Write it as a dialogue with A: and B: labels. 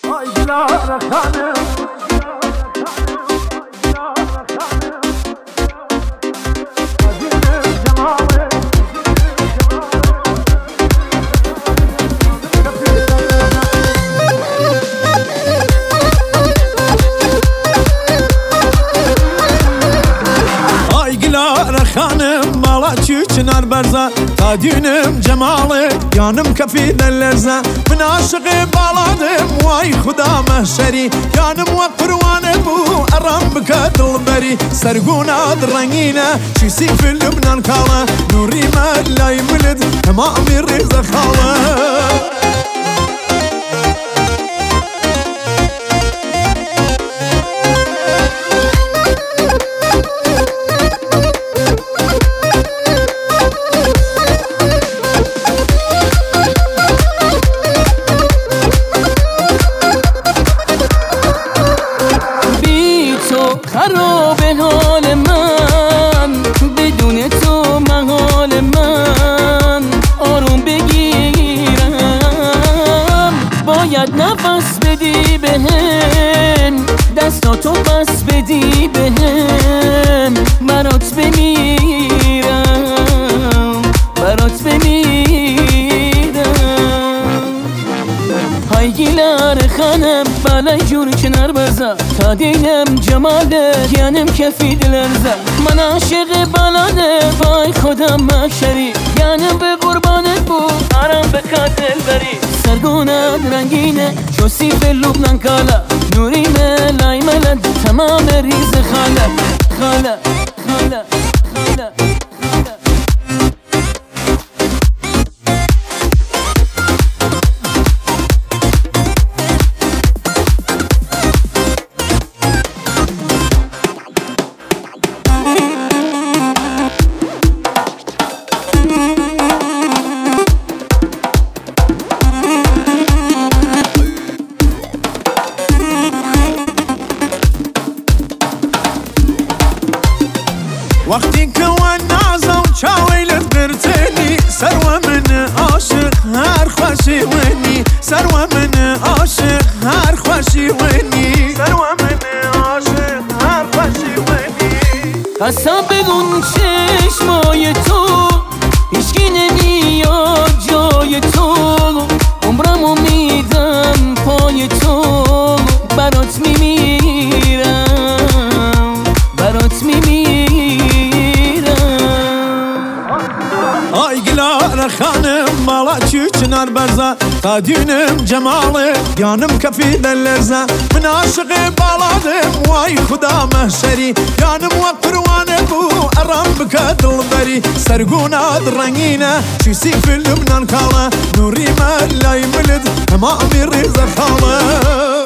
A: Ay Dilara Hanım,
B: Hanım mala çınar berza ta düğünüm cemalı yanım kafide lerza min aşığı bağladım vay xuda mahşeri yanım ve pervane bu aram bikadıl beri serguna rengine şisi fil Lübnan kala nuri melay milid tamamı rıza khala
C: خراب حال من بدون تو محال من آروم بگیرم باید نفس بدی بهم دستاتو بس بدی بهم برات بمیرم برات بمیرم های گیلار خانم بالای جور کنار بزا تا دیدم جمالت یعنیم کفید لرزه من عاشق بلاده وای خودم محشری یعنیم به قربانت بود آرام به قاتل بری سرگونت رنگینه چو سیب لبنان کالا نوری ملای ملد تمام ریز خاله خاله خاله خاله
B: وقتی که نازم چاویلت برتنی سرو من عاشق هر خوشی ونی سرو من عاشق هر خوشی ونی سرو من عاشق هر خوشی ونی
C: قسم بگون چشمای تو هیچکی نمیاد جای تو عمرمو میدم پای تو برات میمیرم برات میمیرم
B: Ay Dilara Hanım mala çınar berza ta düğünüm cemalı yanım kafide lerza min aşığı bağladım vay xuda mahşeri yanım ve pervane bu aram bikadıl beri serguna rengine şisi fil Lübnan kala nuri melay milid tamamı rıza khala